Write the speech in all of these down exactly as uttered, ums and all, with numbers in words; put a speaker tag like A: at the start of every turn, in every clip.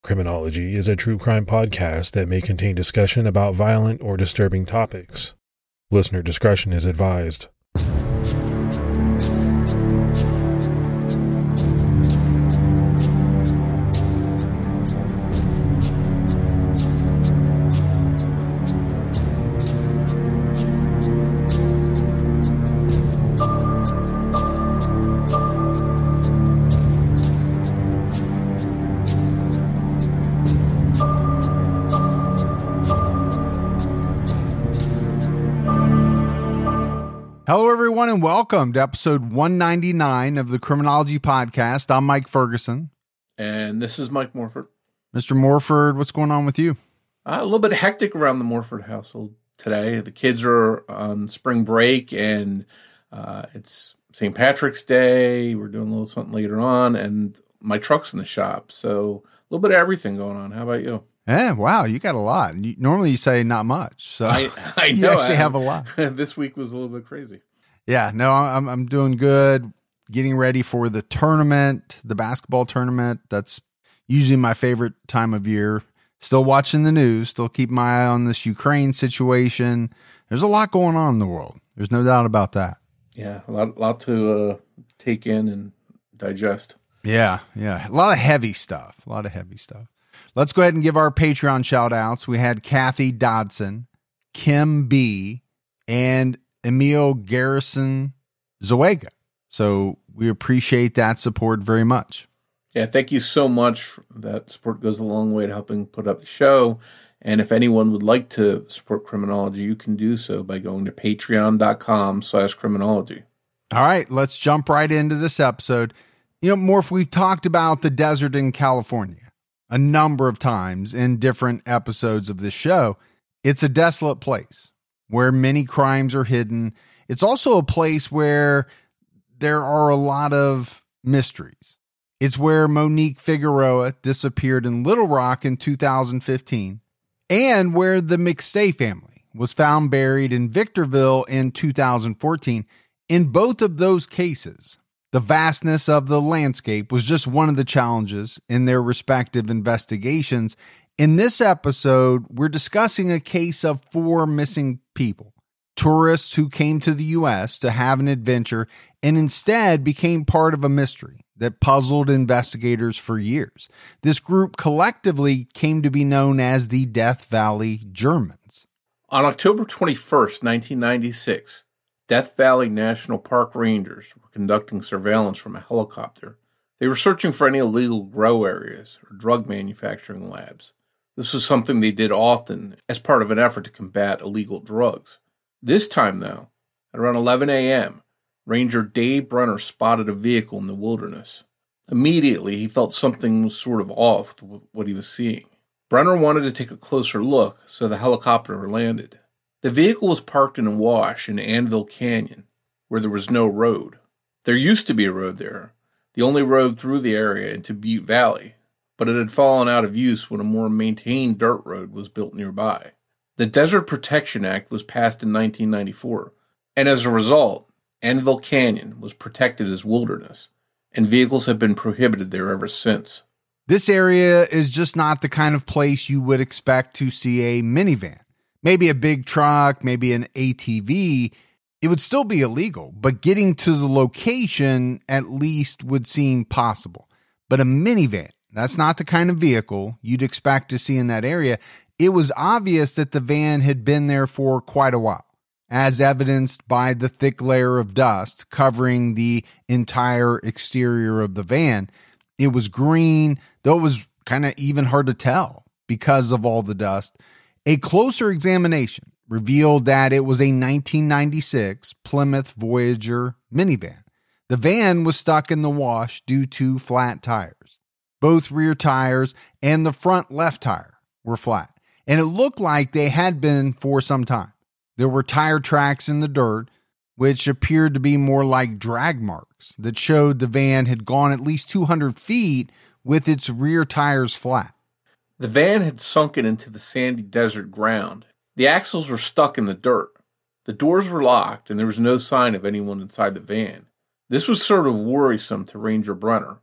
A: Criminology is a true crime podcast that may contain discussion about violent or disturbing topics. Listener discretion is advised.
B: Hello, everyone, and welcome to episode one ninety-nine of the Criminology Podcast. I'm Mike Ferguson.
C: And this is Mike Morford.
B: Mister Morford, what's going on with you?
C: Uh, a little bit hectic around the Morford household today. The kids are on spring break, and uh, it's Saint Patrick's Day. We're doing a little something later on, and my truck's in the shop. So a little bit of everything going on. How about you?
B: Yeah, wow, you got a lot. You, normally you say not much. So
C: I, I
B: you
C: know.
B: actually
C: I,
B: have a lot.
C: This week was a little bit crazy.
B: Yeah, no, I'm I'm doing good. Getting ready for the tournament, the basketball tournament. That's usually my favorite time of year. Still watching the news, still keep my eye on this Ukraine situation. There's a lot going on in the world. There's no doubt about that.
C: Yeah, a lot, lot to uh, take in and digest.
B: Yeah, yeah. A lot of heavy stuff. A lot of heavy stuff. Let's go ahead and give our Patreon shout outs. We had Kathy Dodson, Kim B, and Emil Garrison Zoega. So we appreciate that support very much.
C: Yeah, thank you so much. That support goes a long way to helping put up the show. And if anyone would like to support Criminology, you can do so by going to patreon.com slash criminology.
B: All right, let's jump right into this episode. You know, Morph, we've talked about the desert in California a number of times in different episodes of this show. It's a desolate place where many crimes are hidden. It's also a place where there are a lot of mysteries. It's where Monique Figueroa disappeared in Little Rock in two thousand fifteen, and where the McStay family was found buried in Victorville in two thousand fourteen. In both of those cases, the vastness of the landscape was just one of the challenges in their respective investigations. In this episode, we're discussing a case of four missing people, tourists who came to the U S to have an adventure and instead became part of a mystery that puzzled investigators for years. This group collectively came to be known as the Death Valley Germans.
C: On October twenty-first, nineteen ninety-six, Death Valley National Park Rangers were conducting surveillance from a helicopter. They were searching for any illegal grow areas or drug manufacturing labs. This was something they did often as part of an effort to combat illegal drugs. This time, though, at around eleven a.m., Ranger Dave Brenner spotted a vehicle in the wilderness. Immediately, he felt something was sort of off with what he was seeing. Brenner wanted to take a closer look, so the helicopter landed. The vehicle was parked in a wash in Anvil Canyon, where there was no road. There used to be a road there, the only road through the area into Butte Valley, but it had fallen out of use when a more maintained dirt road was built nearby. The Desert Protection Act was passed in nineteen ninety-four, and as a result, Anvil Canyon was protected as wilderness, and vehicles have been prohibited there ever since.
B: This area is just not the kind of place you would expect to see a minivan. Maybe a big truck, maybe an A T V. It would still be illegal, but getting to the location at least would seem possible. But a minivan, that's not the kind of vehicle you'd expect to see in that area. It was obvious that the van had been there for quite a while, as evidenced by the thick layer of dust covering the entire exterior of the van. It was green, though it was kind of even hard to tell because of all the dust. A closer examination revealed that it was a nineteen ninety-six Plymouth Voyager minivan. The van was stuck in the wash due to flat tires. Both rear tires and the front left tire were flat, and it looked like they had been for some time. There were tire tracks in the dirt, which appeared to be more like drag marks that showed the van had gone at least two hundred feet with its rear tires flat.
C: The van had sunken into the sandy desert ground. The axles were stuck in the dirt. The doors were locked, and there was no sign of anyone inside the van. This was sort of worrisome to Ranger Brenner.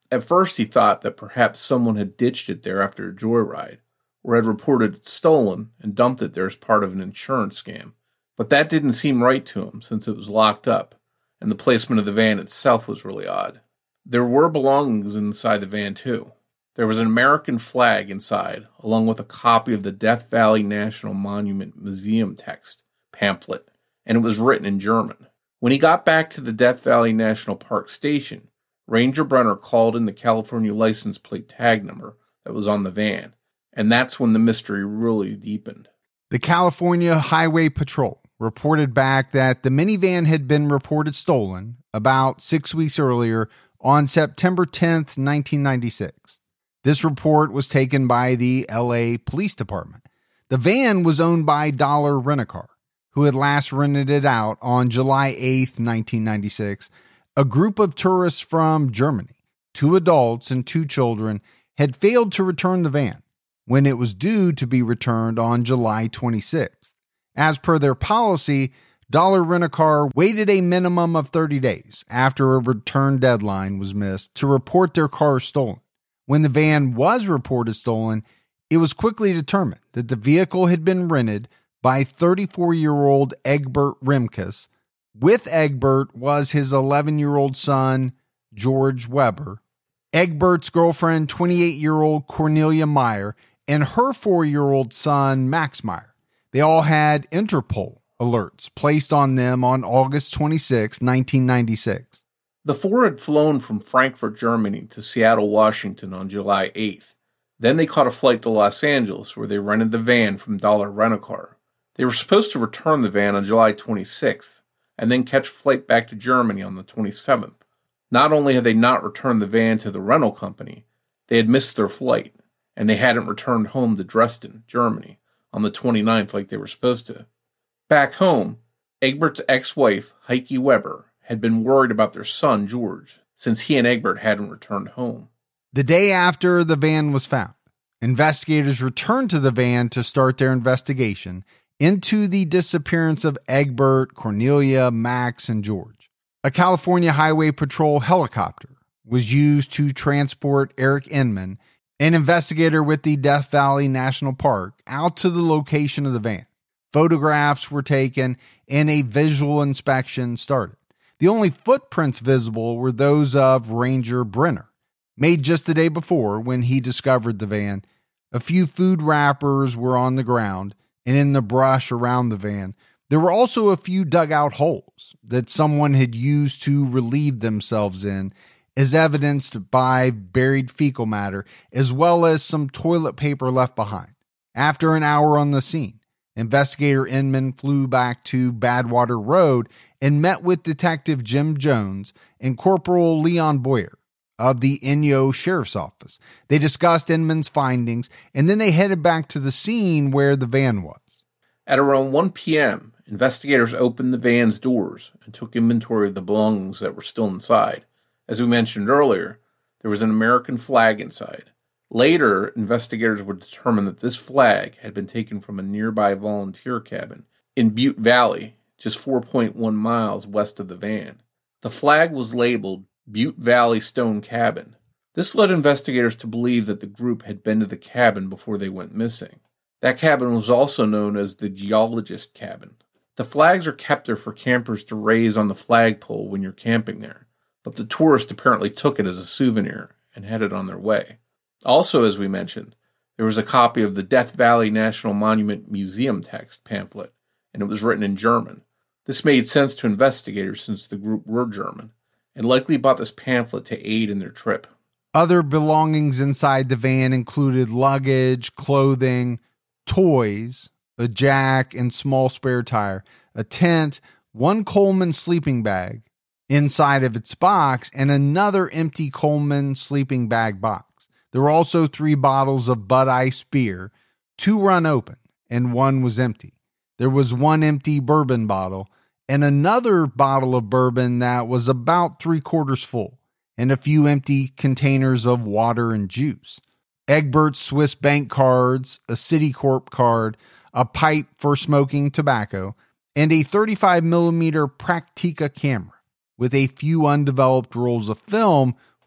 C: At first, he thought that perhaps someone had ditched it there after a joyride, or had reported it stolen and dumped it there as part of an insurance scam. But that didn't seem right to him since it was locked up, and the placement of the van itself was really odd. There were belongings inside the van, too. There was an American flag inside, along with a copy of the Death Valley National Monument Museum text pamphlet, and it was written in German. When he got back to the Death Valley National Park station, Ranger Brenner called in the California license plate tag number that was on the van, and that's when the mystery really deepened.
B: The California Highway Patrol reported back that the minivan had been reported stolen about six weeks earlier on September tenth, nineteen ninety-six. This report was taken by the L A Police Department. The van was owned by Dollar Rent-A-Car, who had last rented it out on July eighth, nineteen ninety-six. A group of tourists from Germany, two adults and two children, had failed to return the van when it was due to be returned on July twenty-sixth. As per their policy, Dollar Rent-A-Car waited a minimum of thirty days after a return deadline was missed to report their car stolen. When the van was reported stolen, it was quickly determined that the vehicle had been rented by thirty-four-year-old Egbert Remkes. With Egbert was his eleven-year-old son, George Weber, Egbert's girlfriend, twenty-eight-year-old Cornelia Meyer, and her four-year-old son, Max Meyer. They all had Interpol alerts placed on them on August twenty-sixth, nineteen ninety-six.
C: The four had flown from Frankfurt, Germany to Seattle, Washington on July eighth. Then they caught a flight to Los Angeles where they rented the van from Dollar Rent-A-Car. They were supposed to return the van on July twenty-sixth and then catch a flight back to Germany on the twenty-seventh. Not only had they not returned the van to the rental company, they had missed their flight, and they hadn't returned home to Dresden, Germany, on the twenty-ninth like they were supposed to. Back home, Egbert's ex-wife, Heike Weber, had been worried about their son, George, since he and Egbert hadn't returned home.
B: The day after the van was found, investigators returned to the van to start their investigation into the disappearance of Egbert, Cornelia, Max, and George. A California Highway Patrol helicopter was used to transport Eric Inman, an investigator with the Death Valley National Park, out to the location of the van. Photographs were taken and a visual inspection started. The only footprints visible were those of Ranger Brenner, made just the day before when he discovered the van. A few food wrappers were on the ground and in the brush around the van. There were also a few dugout holes that someone had used to relieve themselves in, as evidenced by buried fecal matter, as well as some toilet paper left behind. After an hour on the scene, Investigator Inman flew back to Badwater Road and met with Detective Jim Jones and Corporal Leon Boyer of the Inyo Sheriff's Office. They discussed Inman's findings, and then they headed back to the scene where the van was.
C: At around one p.m., investigators opened the van's doors and took inventory of the belongings that were still inside. As we mentioned earlier, there was an American flag inside. Later, investigators would determine that this flag had been taken from a nearby volunteer cabin in Butte Valley, just four point one miles west of the van. The flag was labeled Butte Valley Stone Cabin. This led investigators to believe that the group had been to the cabin before they went missing. That cabin was also known as the Geologist Cabin. The flags are kept there for campers to raise on the flagpole when you're camping there, but the tourists apparently took it as a souvenir and headed on their way. Also, as we mentioned, there was a copy of the Death Valley National Monument Museum text pamphlet, and it was written in German. This made sense to investigators since the group were German, and likely bought this pamphlet to aid in their trip.
B: Other belongings inside the van included luggage, clothing, toys, a jack and small spare tire, a tent, one Coleman sleeping bag inside of its box, and another empty Coleman sleeping bag box. There were also three bottles of Bud Ice beer, two run open, and one was empty. There was one empty bourbon bottle, and another bottle of bourbon that was about three quarters full, and a few empty containers of water and juice. Egbert's Swiss bank cards, a Citicorp card, a pipe for smoking tobacco, and a thirty-five millimeter Praktica camera with a few undeveloped rolls of film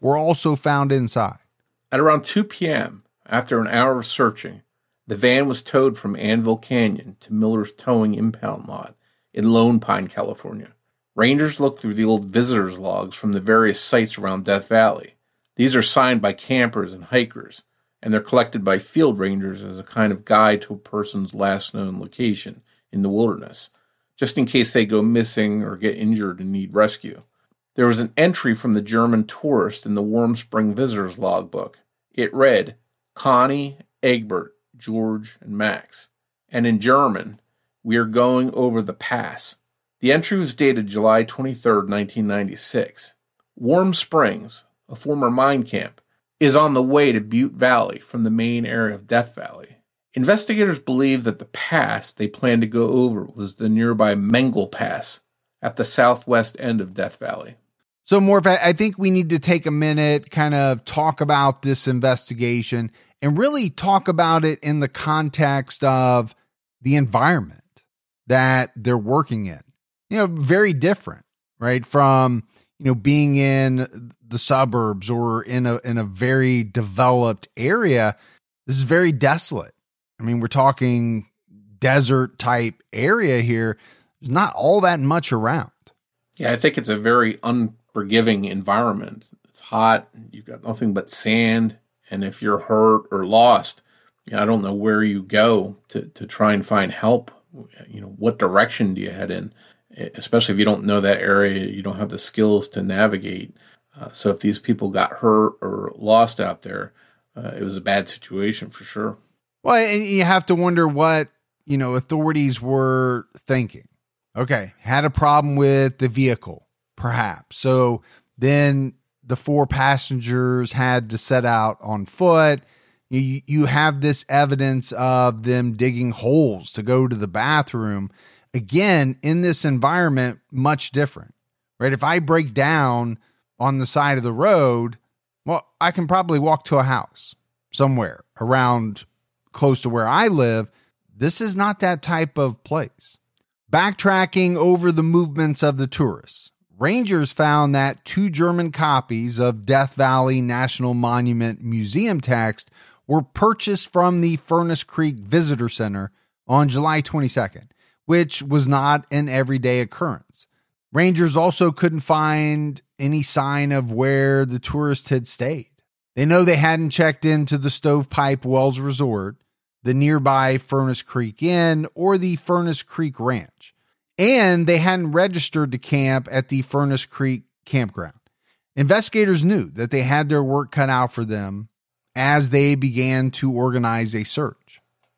B: were also found inside.
C: At around two p.m., after an hour of searching, the van was towed from Anvil Canyon to Miller's Towing impound lot in Lone Pine, California. Rangers looked through the old visitors' logs from the various sites around Death Valley. These are signed by campers and hikers, and they're collected by field rangers as a kind of guide to a person's last known location in the wilderness, just in case they go missing or get injured and need rescue. There was an entry from the German tourist in the Warm Spring Visitors Logbook. It read, Connie, Egbert, George, and Max. And in German, we are going over the pass. The entry was dated July twenty-third, nineteen ninety-six. Warm Springs, a former mine camp, is on the way to Butte Valley from the main area of Death Valley. Investigators believe that the pass they planned to go over was the nearby Mengel Pass at the southwest end of Death Valley.
B: So, Morph, I think we need to take a minute, kind of talk about this investigation and really talk about it in the context of the environment that they're working in. You know, very different, right? From, you know, being in the suburbs or in a, in a very developed area. This is very desolate. I mean, we're talking desert type area here. There's not all that much around.
C: Yeah, I think it's a very unforgiving environment. It's hot. You've got nothing but sand. And if you're hurt or lost, you know, I don't know where you go to, to try and find help. You know, what direction do you head in? Especially if you don't know that area, you don't have the skills to navigate. Uh, so if these people got hurt or lost out there, uh, it was a bad situation for sure.
B: Well, and you have to wonder what, you know, authorities were thinking. Okay, had a problem with the vehicle, perhaps. So then the four passengers had to set out on foot. You, you have this evidence of them digging holes to go to the bathroom. Again, in this environment, much different, right? If I break down on the side of the road, well, I can probably walk to a house somewhere around close to where I live. This is not that type of place. Backtracking over the movements of the tourists, Rangers found that two German copies of Death Valley National Monument Museum text were purchased from the Furnace Creek Visitor Center on July twenty-second, which was not an everyday occurrence. Rangers also couldn't find any sign of where the tourists had stayed. They know they hadn't checked into the Stovepipe Wells Resort, the nearby Furnace Creek Inn, or the Furnace Creek Ranch. And they hadn't registered to camp at the Furnace Creek campground. Investigators knew that they had their work cut out for them as they began to organize a search.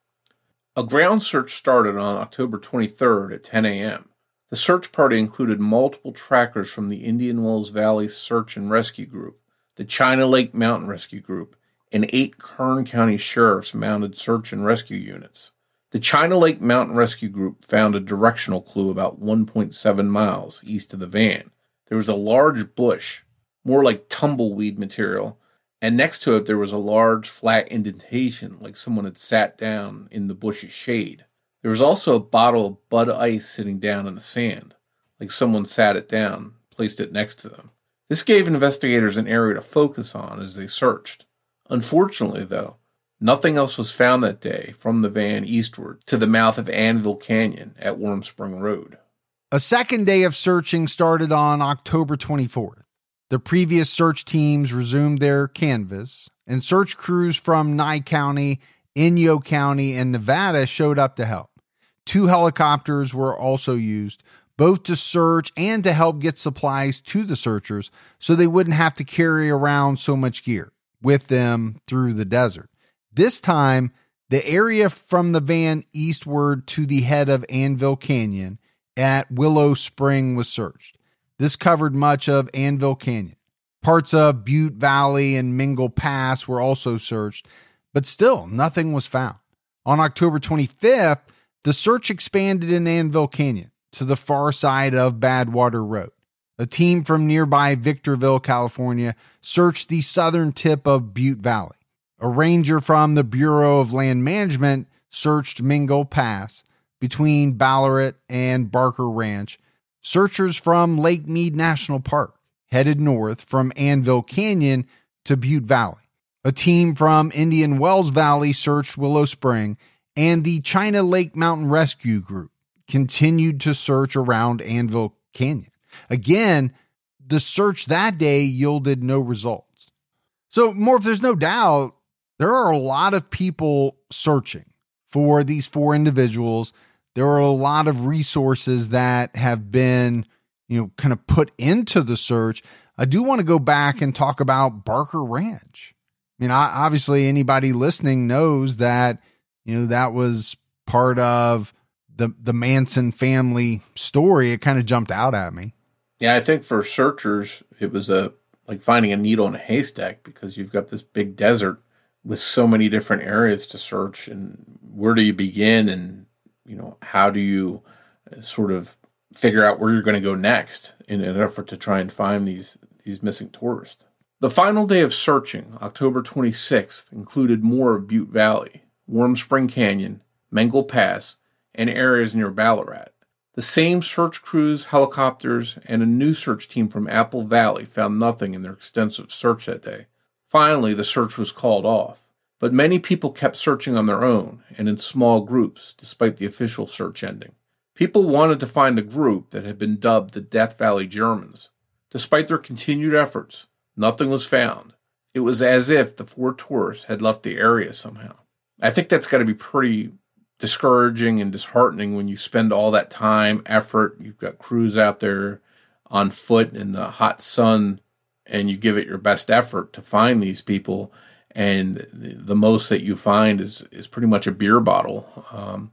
C: A ground search started on October twenty-third at ten a.m. The search party included multiple trackers from the Indian Wells Valley Search and Rescue Group, the China Lake Mountain Rescue Group, and eight Kern County Sheriff's mounted search and rescue units. The China Lake Mountain Rescue Group found a directional clue about one point seven miles east of the van. There was a large bush, more like tumbleweed material, and next to it there was a large flat indentation like someone had sat down in the bush's shade. There was also a bottle of Bud Ice sitting down in the sand, like someone sat it down, placed it next to them. This gave investigators an area to focus on as they searched. Unfortunately, though, nothing else was found that day from the van eastward to the mouth of Anvil Canyon at Warm Spring Road.
B: A second day of searching started on October twenty-fourth. The previous search teams resumed their canvass, and search crews from Nye County, Inyo County, and Nevada showed up to help. Two helicopters were also used, both to search and to help get supplies to the searchers so they wouldn't have to carry around so much gear with them through the desert. This time, the area from the van eastward to the head of Anvil Canyon at Willow Spring was searched. This covered much of Anvil Canyon. Parts of Butte Valley and Mengel Pass were also searched, but still nothing was found. On October twenty-fifth, the search expanded in Anvil Canyon to the far side of Badwater Road. A team from nearby Victorville, California, searched the southern tip of Butte Valley. A ranger from the Bureau of Land Management searched Mengel Pass between Ballarat and Barker Ranch. Searchers from Lake Mead National Park headed north from Anvil Canyon to Butte Valley. A team from Indian Wells Valley searched Willow Spring, and the China Lake Mountain Rescue Group continued to search around Anvil Canyon. Again, the search that day yielded no results. So, Morph, there's no doubt there are a lot of people searching for these four individuals. There are a lot of resources that have been, you know, kind of put into the search. I do want to go back and talk about Barker Ranch. I mean, obviously anybody listening knows that, you know, that was part of the, the Manson family story. It kind of jumped out at me.
C: Yeah, I think for searchers, it was a like finding a needle in a haystack, because you've got this big desert with so many different areas to search, and where do you begin, and, you know, how do you sort of figure out where you're going to go next in an effort to try and find these, these missing tourists. The final day of searching, October twenty-sixth, included more of Butte Valley, Warm Spring Canyon, Mengel Pass, and areas near Ballarat. The same search crews, helicopters, and a new search team from Apple Valley found nothing in their extensive search that day. Finally, the search was called off, but many people kept searching on their own and in small groups, despite the official search ending. People wanted to find the group that had been dubbed the Death Valley Germans. Despite their continued efforts, nothing was found. It was as if the four tourists had left the area somehow. I think that's got to be pretty discouraging and disheartening when you spend all that time, effort. You've got crews out there on foot in the hot sun, and you give it your best effort to find these people, and the most that you find is, is pretty much a beer bottle. Um,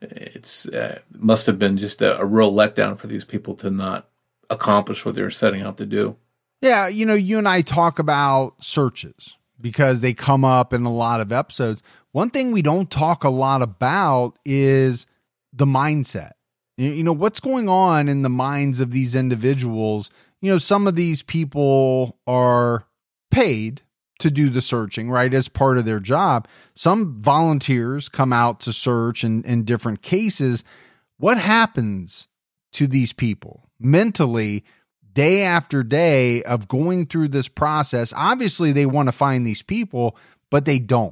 C: it's uh, must have been just a, a real letdown for these people to not accomplish what they were setting out to do.
B: Yeah, you know, you and I talk about searches because they come up in a lot of episodes. One thing we don't talk a lot about is the mindset. You know, what's going on in the minds of these individuals. You know, some of these people are paid to do the searching, right, as part of their job. Some volunteers come out to search in, in different cases. What happens to these people mentally day after day of going through this process? Obviously, they want to find these people, but they don't.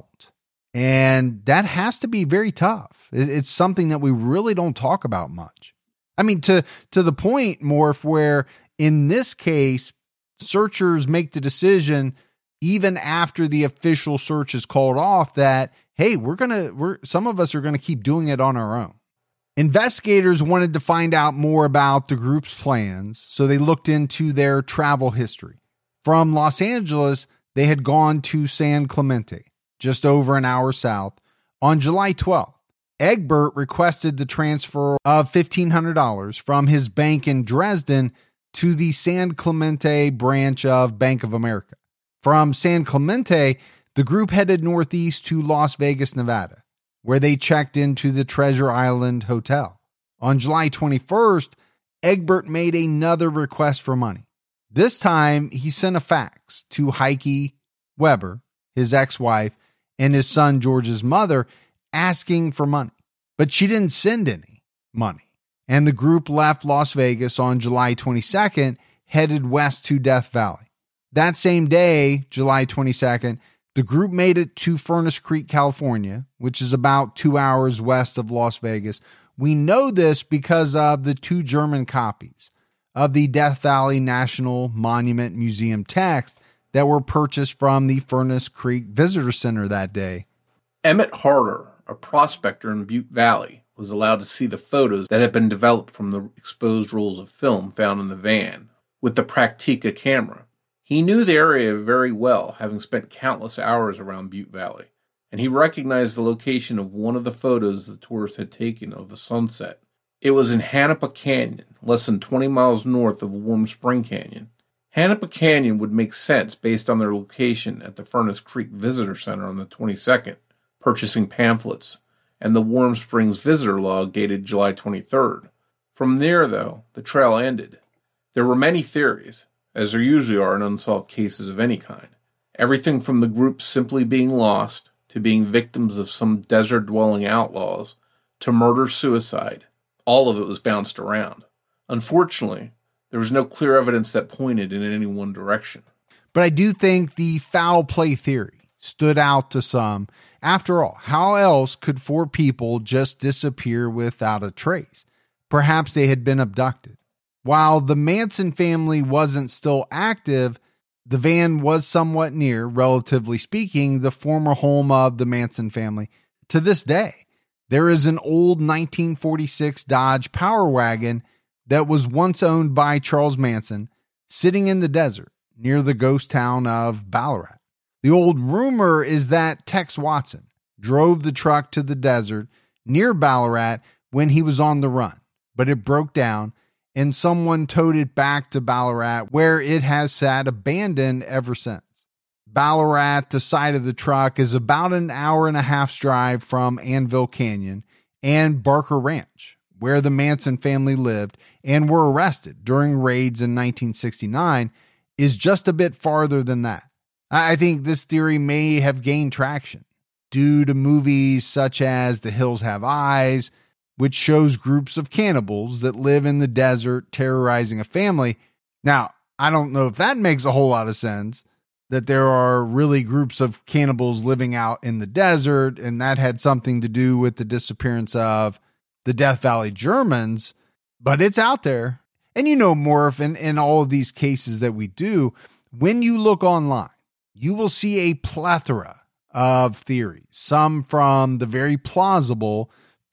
B: And that has to be very tough. It's something that we really don't talk about much. I mean, to, to the point, Morph, where in this case, searchers make the decision even after the official search is called off that, hey, we're going to, we're, some of us are going to keep doing it on our own. Investigators wanted to find out more about the group's plans, so they looked into their travel history. From Los Angeles, they had gone to San Clemente, just over an hour south. On July twelfth, Egbert requested the transfer of fifteen hundred dollars from his bank in Dresden to the San Clemente branch of Bank of America. From San Clemente, the group headed northeast to Las Vegas, Nevada, where they checked into the Treasure Island Hotel. On July twenty-first, Egbert made another request for money. This time, he sent a fax to Heike Weber, his ex-wife, and his son George's mother, asking for money. But she didn't send any money. And the group left Las Vegas on July twenty-second, headed west to Death Valley. That same day, July twenty-second, the group made it to Furnace Creek, California, which is about two hours west of Las Vegas. We know this because of the two German copies of the Death Valley National Monument Museum text that were purchased from the Furnace Creek Visitor Center that day.
C: Emmett Harder, a prospector in Butte Valley, was allowed to see the photos that had been developed from the exposed rolls of film found in the van with the Praktica camera. He knew the area very well, having spent countless hours around Butte Valley, and he recognized the location of one of the photos the tourists had taken of the sunset. It was in Hanapa Canyon, less than twenty miles north of Warm Spring Canyon. Hanapa Canyon would make sense based on their location at the Furnace Creek Visitor Center on the twenty-second, purchasing pamphlets, and the Warm Springs visitor log dated July twenty-third. From there, though, the trail ended. There were many theories, as there usually are in unsolved cases of any kind. Everything from the group simply being lost, to being victims of some desert-dwelling outlaws, to murder-suicide. All of it was bounced around. Unfortunately, There was no clear evidence that pointed in any one direction.
B: But I do think the foul play theory stood out to some. After all, how else could four people just disappear without a trace? Perhaps they had been abducted. While the Manson family wasn't still active, the van was somewhat near, relatively speaking, the former home of the Manson family. To this day, there is an old nineteen forty-six Dodge Power Wagon that was once owned by Charles Manson, sitting in the desert near the ghost town of Ballarat. The old rumor is that Tex Watson drove the truck to the desert near Ballarat when he was on the run, but it broke down and someone towed it back to Ballarat, where it has sat abandoned ever since. Ballarat, the site of the truck, is about an hour and a half's drive from Anvil Canyon and Barker Ranch, where the Manson family lived and were arrested during raids in nineteen sixty-nine, is just a bit farther than that. I think this theory may have gained traction due to movies such as The Hills Have Eyes, which shows groups of cannibals that live in the desert terrorizing a family. Now, I don't know if that makes a whole lot of sense, that there are really groups of cannibals living out in the desert, and that had something to do with the disappearance of the Death Valley Germans, but it's out there. And you know, Morph, in, in all of these cases that we do, when you look online, you will see a plethora of theories, some from the very plausible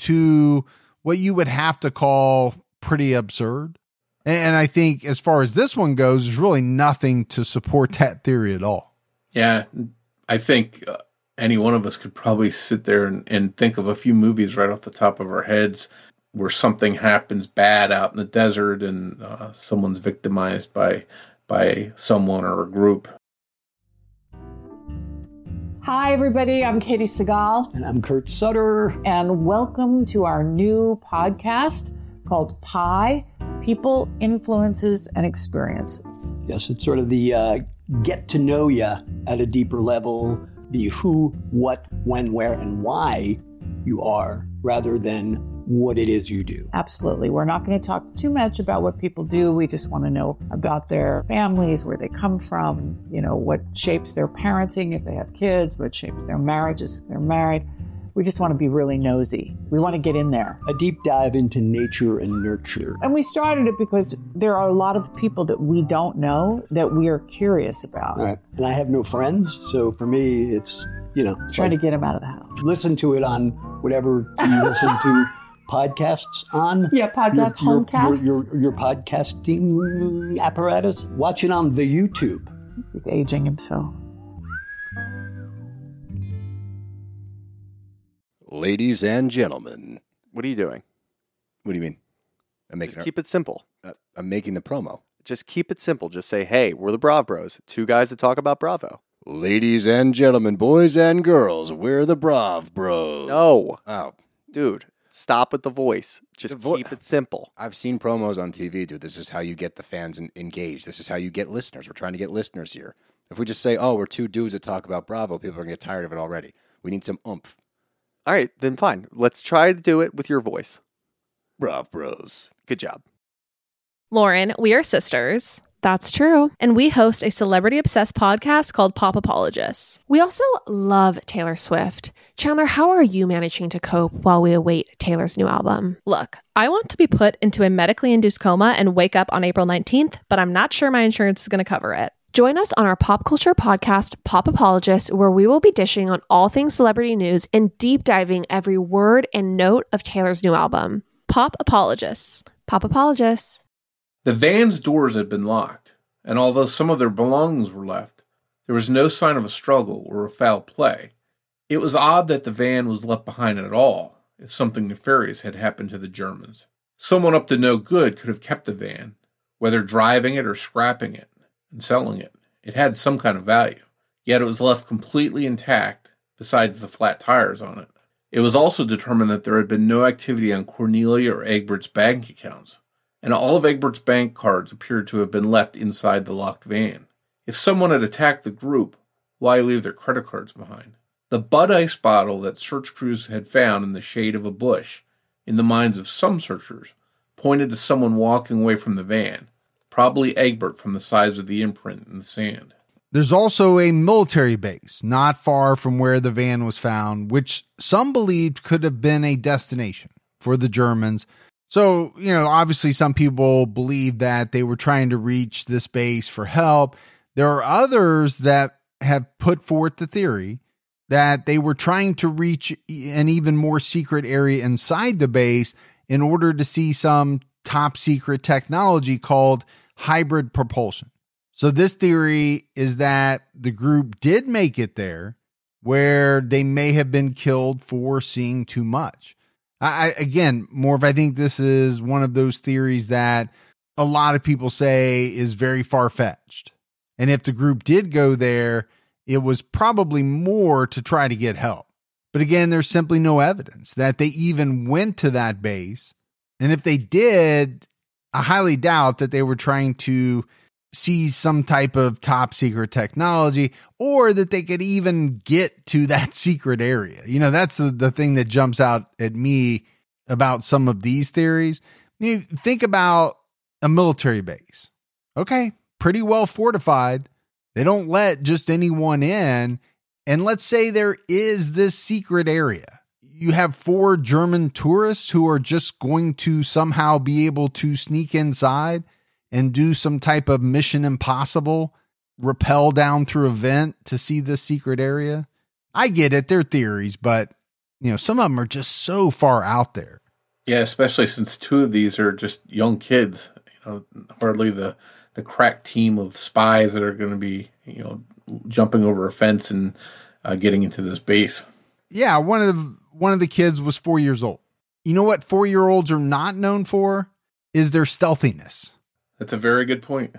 B: to what you would have to call pretty absurd. And I think as far as this one goes, there's really nothing to support that theory at all.
C: Yeah, I think uh, any one of us could probably sit there and, and think of a few movies right off the top of our heads where something happens bad out in the desert and uh, someone's victimized by by someone or a group.
D: Hi, everybody. I'm Katie Segal.
E: And I'm Kurt Sutter.
D: And welcome to our new podcast called Pi, People, Influences, and Experiences.
E: Yes, it's sort of the uh, get to know you at a deeper level, the who, what, when, where, and why you are, rather than what it is you do.
D: Absolutely. We're not going to talk too much about what people do. We just want to know about their families, where they come from, you know, what shapes their parenting if they have kids, what shapes their marriages if they're married. We just want to be really nosy. We want to get in there.
E: A deep dive into nature and nurture.
D: And we started it because there are a lot of people that we don't know that we are curious about.
E: All right. And I have no friends, so for me, it's, you know.
D: Trying
E: like,
D: to get them out of the house.
E: Listen to it on whatever you listen to podcasts on.
D: Yeah, podcast,
E: your,
D: homecasts.
E: Your, your, your podcasting apparatus. Watch it on the YouTube.
D: He's aging himself.
F: Ladies and gentlemen.
G: What are you doing?
F: What do you mean? I'm making
G: Just
F: a,
G: keep it simple.
F: uh, I'm making the promo.
G: Just keep it simple. Just say, hey, we're the Brav Bros. Two guys that talk about Bravo.
F: Ladies and gentlemen, boys and girls, we're the Brav Bros.
G: No.
F: Oh.
G: Dude, stop with the voice. Just
F: The vo-
G: keep it simple.
F: I've seen promos on T V, dude. This is how you get the fans en- engaged. This is how you get listeners. We're trying to get listeners here. If we just say, oh, we're two dudes that talk about Bravo, people are going to get tired of it already. We need some oomph.
G: All right, then fine. Let's try to do it with your voice.
F: Brav Bros.
G: Good job.
H: Lauren, we are sisters. That's true. And we host a celebrity-obsessed podcast called Pop Apologists. We also love Taylor Swift. Chandler, how are you managing to cope while we await Taylor's new album? Look, I want to be put into a medically induced coma and wake up on April nineteenth, but I'm not sure my insurance is going to cover it. Join us on our pop culture podcast, Pop Apologists, where we will be dishing on all things celebrity news and deep diving every word and note of Taylor's new album. Pop Apologists. Pop Apologists.
C: The van's doors had been locked, and although some of their belongings were left, there was no sign of a struggle or a foul play. It was odd that the van was left behind at all, if something nefarious had happened to the Germans. Someone up to no good could have kept the van, whether driving it or scrapping it and selling it. It had some kind of value, yet it was left completely intact besides the flat tires on it. It was also determined that there had been no activity on Cornelia or Egbert's bank accounts, and all of Egbert's bank cards appeared to have been left inside the locked van. If someone had attacked the group, why leave their credit cards behind? The Bud Ice bottle that search crews had found in the shade of a bush, in the minds of some searchers, pointed to someone walking away from the van, probably Egbert from the size of the imprint in the sand.
B: There's also a military base not far from where the van was found, which some believed could have been a destination for the Germans. So, you know, obviously some people believe that they were trying to reach this base for help. There are others that have put forth the theory that they were trying to reach an even more secret area inside the base in order to see some top secret technology called hybrid propulsion. So this theory is that the group did make it there, where they may have been killed for seeing too much. I, again, Morph, I think this is one of those theories that a lot of people say is very far-fetched. And if the group did go there, it was probably more to try to get help. But again, there's simply no evidence that they even went to that base. And if they did, I highly doubt that they were trying to see some type of top secret technology, or that they could even get to that secret area. You know, that's the, the thing that jumps out at me about some of these theories. You think about a military base. Okay, pretty well fortified. They don't let just anyone in. And let's say there is this secret area. You have four German tourists who are just going to somehow be able to sneak inside and do some type of Mission Impossible, rappel down through a vent to see this secret area. I get it. They're theories, but you know, some of them are just so far out there.
C: Yeah, especially since two of these are just young kids, you know, hardly the, the crack team of spies that are going to be, you know, jumping over a fence and uh, getting into this base.
B: Yeah. One of the, one of the kids was four years old. You know what four-year-olds are not known for is their stealthiness.
C: That's a very good point.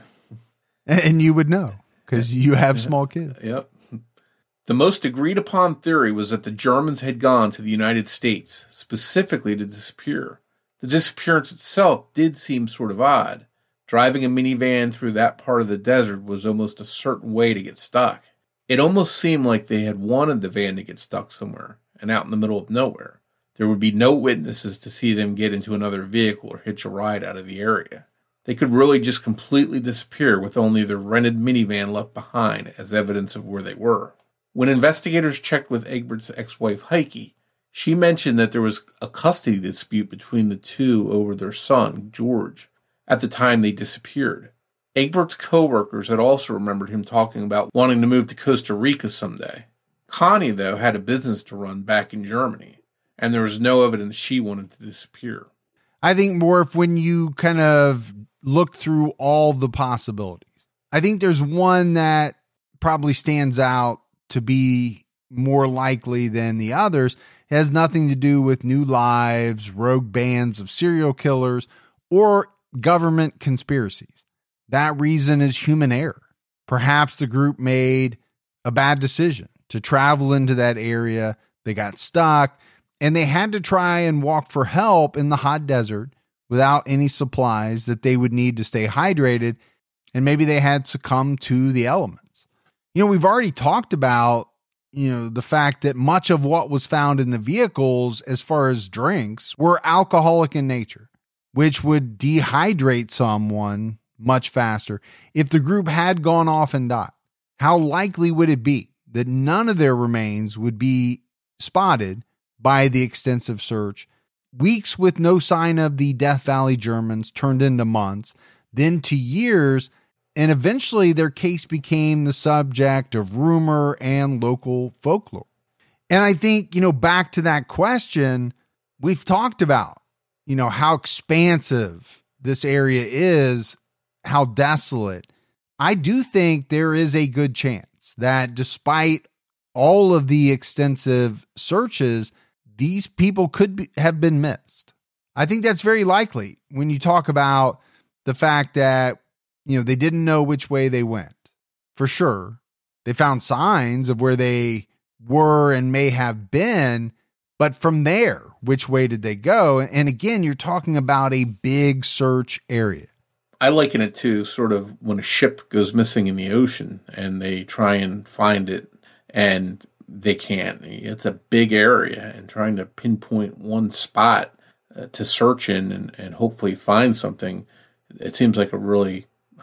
B: And you would know because you have small kids.
C: Yep. The most agreed upon theory was that the Germans had gone to the United States, specifically to disappear. The disappearance itself did seem sort of odd. Driving a minivan through that part of the desert was almost a certain way to get stuck. It almost seemed like they had wanted the van to get stuck somewhere and out in the middle of nowhere. There would be no witnesses to see them get into another vehicle or hitch a ride out of the area. They could really just completely disappear with only their rented minivan left behind as evidence of where they were. When investigators checked with Egbert's ex-wife Heike, she mentioned that there was a custody dispute between the two over their son, George, at the time they disappeared. Egbert's co-workers had also remembered him talking about wanting to move to Costa Rica someday. Connie, though, had a business to run back in Germany, and there was no evidence she wanted to disappear.
B: I think more if when you kind of look through all the possibilities, I think there's one that probably stands out to be more likely than the others. It has nothing to do with new lives, rogue bands of serial killers, or government conspiracies. That reason is human error. Perhaps the group made a bad decision to travel into that area. They got stuck and they had to try and walk for help in the hot desert without any supplies that they would need to stay hydrated. And maybe they had succumbed to the elements. You know, we've already talked about, you know, the fact that much of what was found in the vehicles as far as drinks were alcoholic in nature, which would dehydrate someone much faster. If the group had gone off and died, how likely would it be that none of their remains would be spotted by the extensive search? Weeks with no sign of the Death Valley Germans turned into months, then to years, and eventually their case became the subject of rumor and local folklore. And I think, you know, back to that question, we've talked about, you know, how expansive this area is, how desolate. I do think there is a good chance that despite all of the extensive searches, these people could be, have been missed. I think that's very likely when you talk about the fact that, you know, they didn't know which way they went. For sure, they found signs of where they were and may have been, but from there, which way did they go? And again, you're talking about a big search area.
C: I liken it to sort of when a ship goes missing in the ocean and they try and find it and they can't. It's a big area, and trying to pinpoint one spot uh, to search in and, and hopefully find something, it seems like a really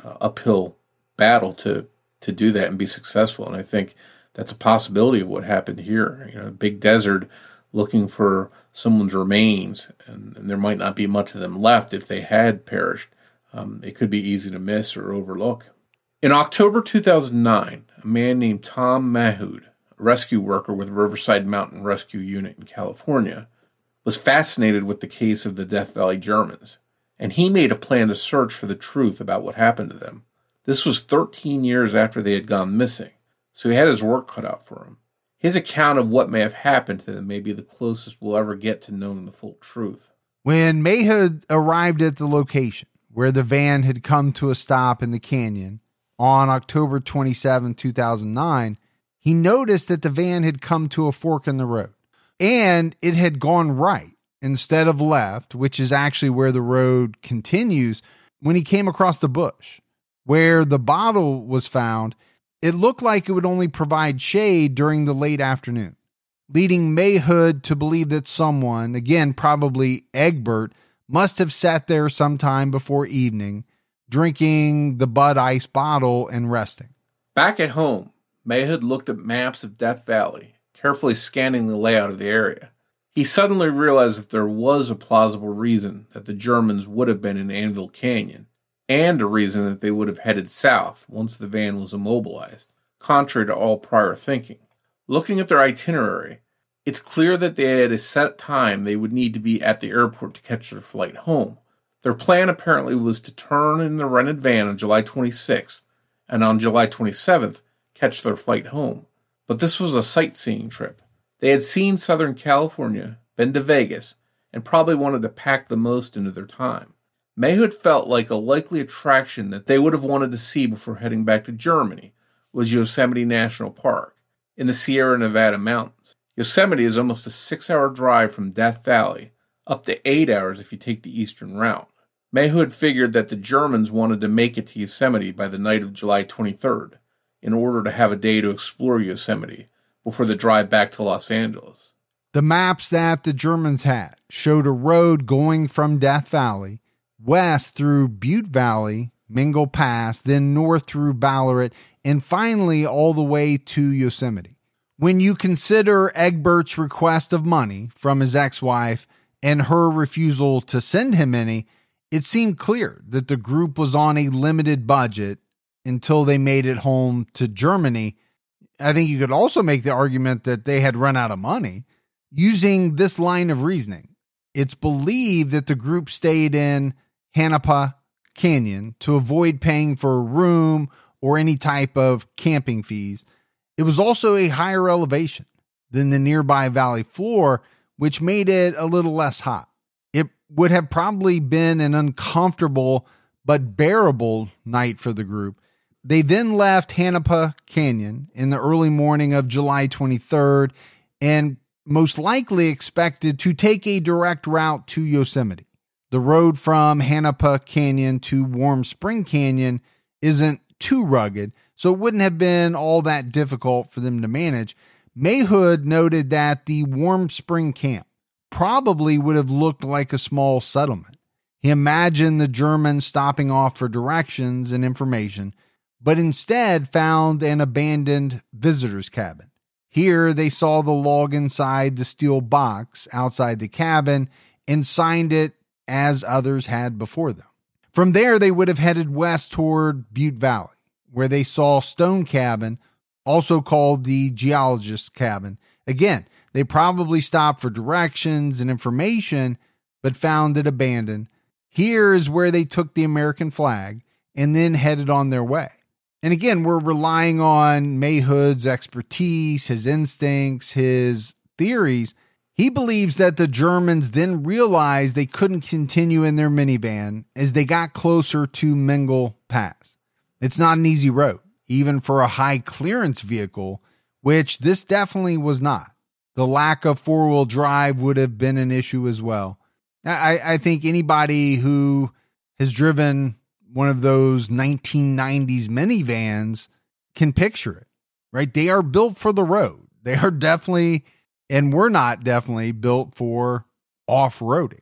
C: uh, uphill battle to to do that and be successful. And I think that's a possibility of what happened here. You know, a big desert looking for someone's remains, and, and there might not be much of them left if they had perished. Um, it could be easy to miss or overlook. In October two thousand nine, a man named Tom Mahood, a rescue worker with Riverside Mountain Rescue Unit in California, was fascinated with the case of the Death Valley Germans, and he made a plan to search for the truth about what happened to them. This was thirteen years after they had gone missing, so he had his work cut out for him. His account of what may have happened to them may be the closest we'll ever get to knowing the full truth.
B: When Mahood arrived at the location where the van had come to a stop in the canyon on October twenty-seventh, two thousand nine, he noticed that the van had come to a fork in the road, and it had gone right instead of left, which is actually where the road continues. When he came across the bush where the bottle was found, it looked like it would only provide shade during the late afternoon, leading Mahood to believe that someone, again probably Egbert, must have sat there sometime before evening, drinking the Bud Ice bottle and resting.
C: Back at home, Mahood looked at maps of Death Valley, carefully scanning the layout of the area. He suddenly realized that there was a plausible reason that the Germans would have been in Anvil Canyon, and a reason that they would have headed south once the van was immobilized, contrary to all prior thinking. Looking at their itinerary, it's clear that they had a set time they would need to be at the airport to catch their flight home. Their plan apparently was to turn in the rented van on July twenty-sixth, and on July twenty-seventh, catch their flight home. But this was a sightseeing trip. They had seen Southern California, been to Vegas, and probably wanted to pack the most into their time. Mahood felt like a likely attraction that they would have wanted to see before heading back to Germany was Yosemite National Park in the Sierra Nevada mountains. Yosemite is almost a six-hour drive from Death Valley, up to eight hours if you take the eastern route. Mahood figured that the Germans wanted to make it to Yosemite by the night of July twenty-third in order to have a day to explore Yosemite before the drive back to Los Angeles.
B: The maps that the Germans had showed a road going from Death Valley west through Butte Valley, Mingle Pass, then north through Ballarat, and finally all the way to Yosemite. When you consider Egbert's request of money from his ex-wife and her refusal to send him any, it seemed clear that the group was on a limited budget until they made it home to Germany. I think you could also make the argument that they had run out of money. Using this line of reasoning, it's believed that the group stayed in Hanapa Canyon to avoid paying for a room or any type of camping fees. It was also a higher elevation than the nearby valley floor, which made it a little less hot. It would have probably been an uncomfortable but bearable night for the group. They then left Hanapa Canyon in the early morning of July twenty-third and most likely expected to take a direct route to Yosemite. The road from Hanapa Canyon to Warm Spring Canyon isn't too rugged, so it wouldn't have been all that difficult for them to manage. Mahood noted that the Warm Spring camp probably would have looked like a small settlement. He imagined the Germans stopping off for directions and information, but instead found an abandoned visitor's cabin. Here they saw the log inside the steel box outside the cabin and signed it as others had before them. From there, they would have headed west toward Butte Valley, where they saw Stone Cabin, also called the Geologist's Cabin. Again, they probably stopped for directions and information, but found it abandoned. Here is where they took the American flag and then headed on their way. And again, we're relying on Mahood's expertise, his instincts, his theories. He believes that the Germans then realized they couldn't continue in their minivan as they got closer to Mingle Pass. It's not an easy road, even for a high clearance vehicle, which this definitely was not. The lack of four-wheel drive would have been an issue as well. I, I think anybody who has driven one of those nineteen nineties minivans can picture it, right? They are built for the road. They are definitely, and we're not definitely built for off-roading.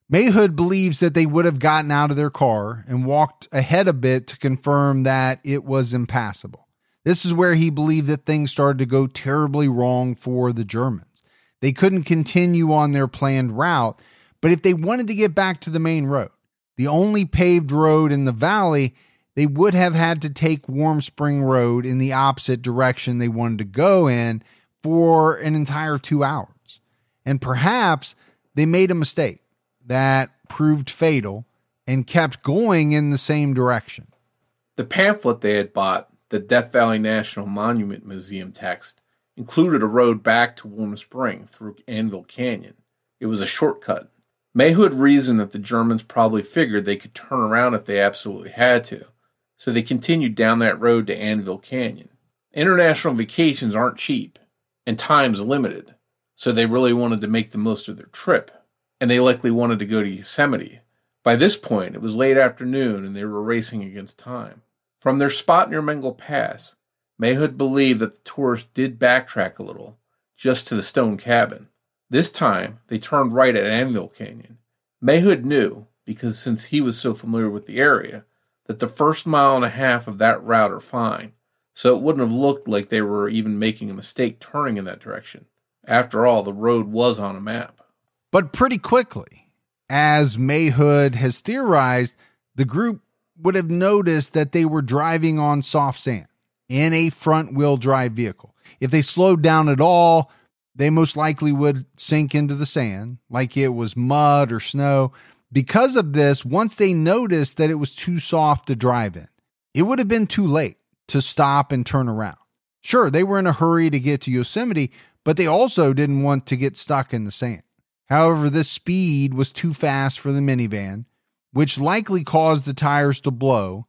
B: Mayhood believes that they would have gotten out of their car and walked ahead a bit to confirm that it was impassable. This is where he believed that things started to go terribly wrong for the Germans. They couldn't continue on their planned route, but if they wanted to get back to the main road, the only paved road in the valley, they would have had to take Warm Spring Road in the opposite direction they wanted to go in for an entire two hours. And perhaps they made a mistake that proved fatal and kept going in the same direction.
C: The pamphlet they had bought, the Death Valley National Monument Museum text, included a road back to Warm Spring through Anvil Canyon. It was a shortcut. Mayhood reasoned that the Germans probably figured they could turn around if they absolutely had to, so they continued down that road to Anvil Canyon. International vacations aren't cheap, and time's limited, so they really wanted to make the most of their trip, and they likely wanted to go to Yosemite. By this point, it was late afternoon, and they were racing against time. From their spot near Mengle Pass, Mayhood believed that the tourists did backtrack a little, just to the stone cabin. This time, they turned right at Anvil Canyon. Mayhood knew, because since he was so familiar with the area, that the first mile and a half of that route are fine, so it wouldn't have looked like they were even making a mistake turning in that direction. After all, the road was on a map.
B: But pretty quickly, as Mayhood has theorized, the group would have noticed that they were driving on soft sand in a front-wheel drive vehicle. If they slowed down at all, they most likely would sink into the sand like it was mud or snow. Because of this, once they noticed that it was too soft to drive in, it would have been too late to stop and turn around. Sure, they were in a hurry to get to Yosemite, but they also didn't want to get stuck in the sand. However, this speed was too fast for the minivan, which likely caused the tires to blow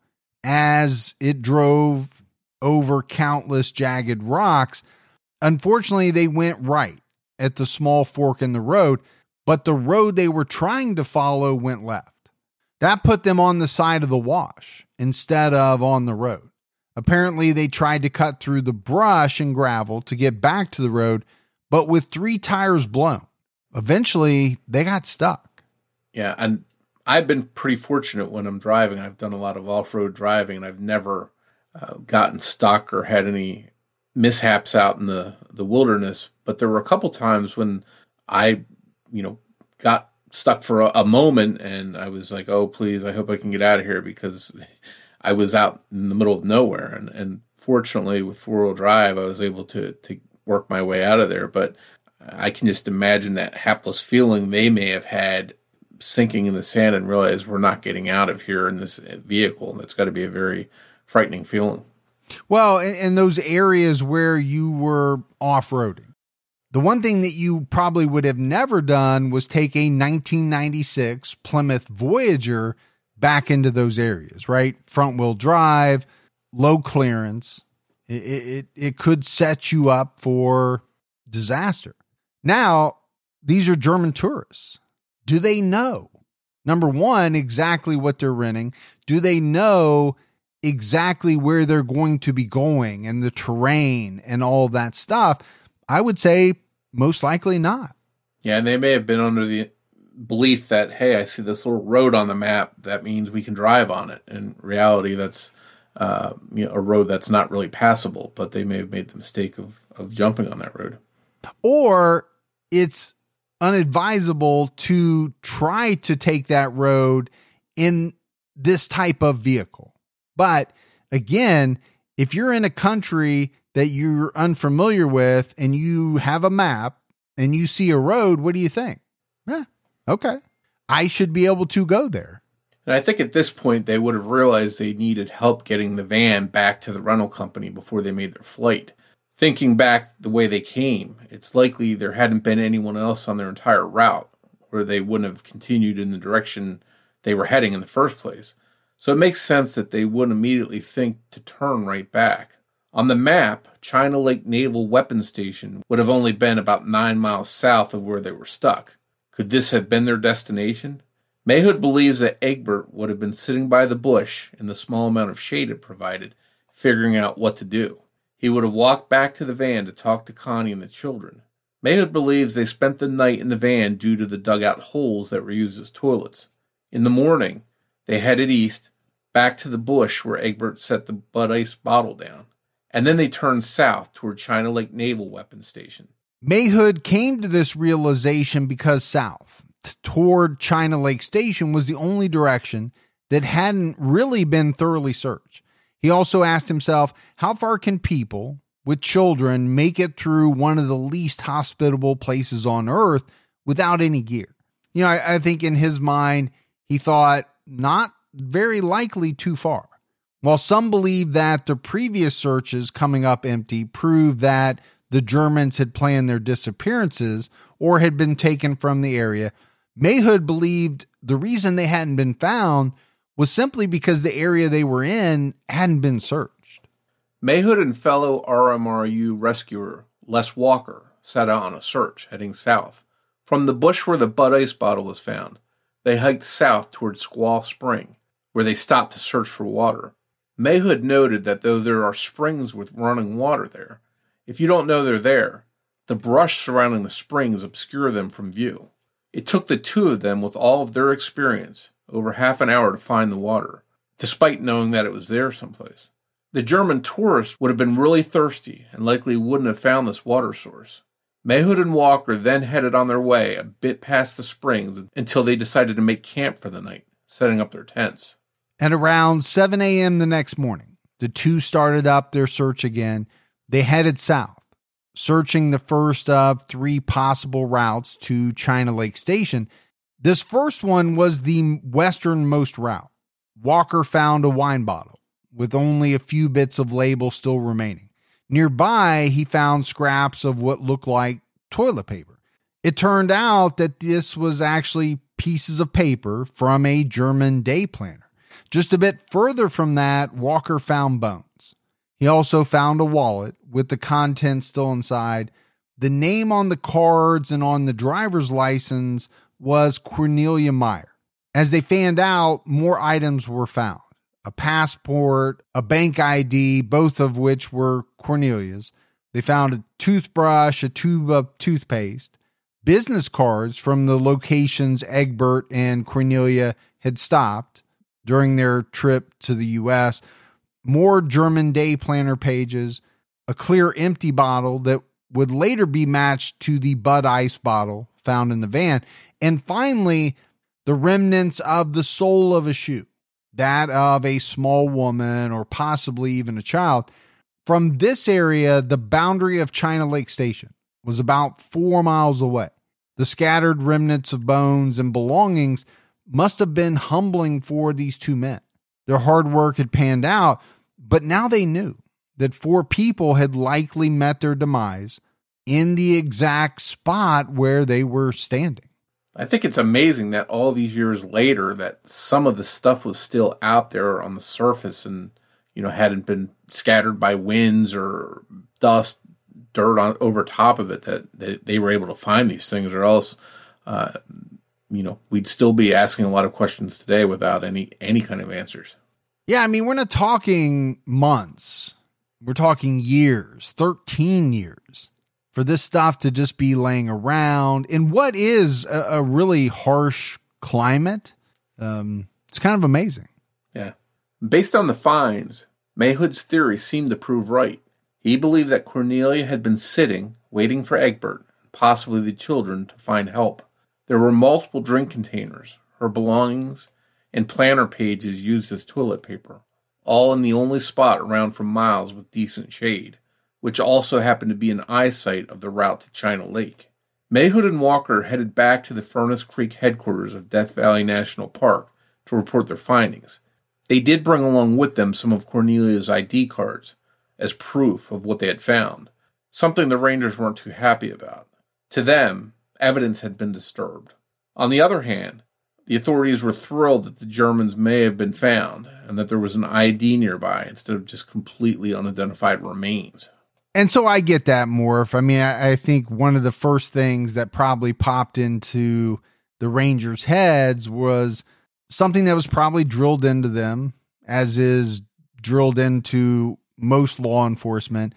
B: as it drove over countless jagged rocks. Unfortunately, they went right at the small fork in the road, but the road they were trying to follow went left. That put them on the side of the wash instead of on the road. Apparently, they tried to cut through the brush and gravel to get back to the road, but with three tires blown, eventually they got stuck.
C: Yeah, and I've been pretty fortunate when I'm driving. I've done a lot of off-road driving, and I've never uh, gotten stuck or had any mishaps out in the, the wilderness. But there were a couple times when I, you know, got stuck for a, a moment, and I was like, oh, please, I hope I can get out of here, because I was out in the middle of nowhere. And, and fortunately, with four-wheel drive, I was able to, to work my way out of there. But I can just imagine that hapless feeling they may have had sinking in the sand and realize we're not getting out of here in this vehicle. That's got to be a very frightening feeling.
B: Well, in, in those areas where you were off-roading, the one thing that you probably would have never done was take a nineteen ninety-six Plymouth Voyager back into those areas, right? Front-wheel drive, low clearance. It, it, it could set you up for disaster. Now, these are German tourists. Do they know, number one, exactly what they're renting? Do they know exactly where they're going to be going and the terrain and all that stuff? I would say most likely not.
C: Yeah, and they may have been under the belief that, hey, I see this little road on the map. That means we can drive on it. In reality, that's uh, you know, a road that's not really passable, but they may have made the mistake of, of jumping on that road.
B: Or it's unadvisable to try to take that road in this type of vehicle. But again, if you're in a country that you're unfamiliar with and you have a map and you see a road, what do you think? Eh, okay, I should be able to go there.
C: And I think at this point they would have realized they needed help getting the van back to the rental company before they made their flight. Thinking back the way they came, it's likely there hadn't been anyone else on their entire route, or they wouldn't have continued in the direction they were heading in the first place. So it makes sense that they wouldn't immediately think to turn right back. On the map, China Lake Naval Weapons Station would have only been about nine miles south of where they were stuck. Could this have been their destination? Mayhood believes that Egbert would have been sitting by the bush in the small amount of shade it provided, figuring out what to do. He would have walked back to the van to talk to Connie and the children. Mayhood believes they spent the night in the van due to the dugout holes that were used as toilets. In the morning, they headed east, back to the bush where Egbert set the Bud Ice bottle down, and then they turned south toward China Lake Naval Weapons Station.
B: Mayhood came to this realization because south, t- toward China Lake Station, was the only direction that hadn't really been thoroughly searched. He also asked himself, how far can people with children make it through one of the least hospitable places on earth without any gear? You know, I, I think in his mind, he thought not very likely too far. While some believe that the previous searches coming up empty proved that the Germans had planned their disappearances or had been taken from the area, Mayhood believed the reason they hadn't been found was simply because the area they were in hadn't been searched.
C: Mayhood and fellow R M R U rescuer Les Walker set out on a search, heading south. From the bush where the Bud Ice bottle was found, they hiked south toward Squaw Spring, where they stopped to search for water. Mayhood noted that though there are springs with running water there, if you don't know they're there, the brush surrounding the springs obscure them from view. It took the two of them, with all of their experience, over half an hour to find the water, despite knowing that it was there someplace. The German tourists would have been really thirsty and likely wouldn't have found this water source. Mayhood and Walker then headed on their way a bit past the springs until they decided to make camp for the night, setting up their tents.
B: At around seven a.m. the next morning, the two started up their search again. They headed south, searching the first of three possible routes to China Lake Station. This first one was the westernmost route. Walker found a wine bottle with only a few bits of label still remaining. Nearby, he found scraps of what looked like toilet paper. It turned out that this was actually pieces of paper from a German day planner. Just a bit further from that, Walker found bones. He also found a wallet with the contents still inside. The name on the cards and on the driver's license was Cornelia Meyer. As they fanned out, more items were found. A passport, a bank I D, both of which were Cornelia's. They found a toothbrush, a tube of toothpaste, business cards from the locations Egbert and Cornelia had stopped during their trip to the U S, more German day planner pages, a clear empty bottle that would later be matched to the Bud Ice bottle found in the van, and finally, the remnants of the sole of a shoe, that of a small woman or possibly even a child. From this area, the boundary of China Lake Station was about four miles away. The scattered remnants of bones and belongings must have been humbling for these two men. Their hard work had panned out, but now they knew that four people had likely met their demise in the exact spot where they were standing.
C: I think it's amazing that all these years later that some of the stuff was still out there on the surface and, you know, hadn't been scattered by winds or dust, dirt on over top of it, that, that they were able to find these things, or else, uh, you know, we'd still be asking a lot of questions today without any, any kind of answers.
B: Yeah. I mean, we're not talking months. We're talking years, thirteen years. For this stuff to just be laying around in what is a, a really harsh climate. Um, it's kind of amazing.
C: Yeah. Based on the finds, Mayhood's theory seemed to prove right. He believed that Cornelia had been sitting, waiting for Egbert, and possibly the children, to find help. There were multiple drink containers, her belongings, and planner pages used as toilet paper, all in the only spot around for miles with decent shade, which also happened to be in eyesight of the route to China Lake. Mayhood and Walker headed back to the Furnace Creek headquarters of Death Valley National Park to report their findings. They did bring along with them some of Cornelia's I D cards as proof of what they had found, something the Rangers weren't too happy about. To them, evidence had been disturbed. On the other hand, the authorities were thrilled that the Germans may have been found and that there was an I D nearby instead of just completely unidentified remains.
B: And so I get that, Morph. I mean, I, I think one of the first things that probably popped into the Rangers' heads was something that was probably drilled into them, as is drilled into most law enforcement.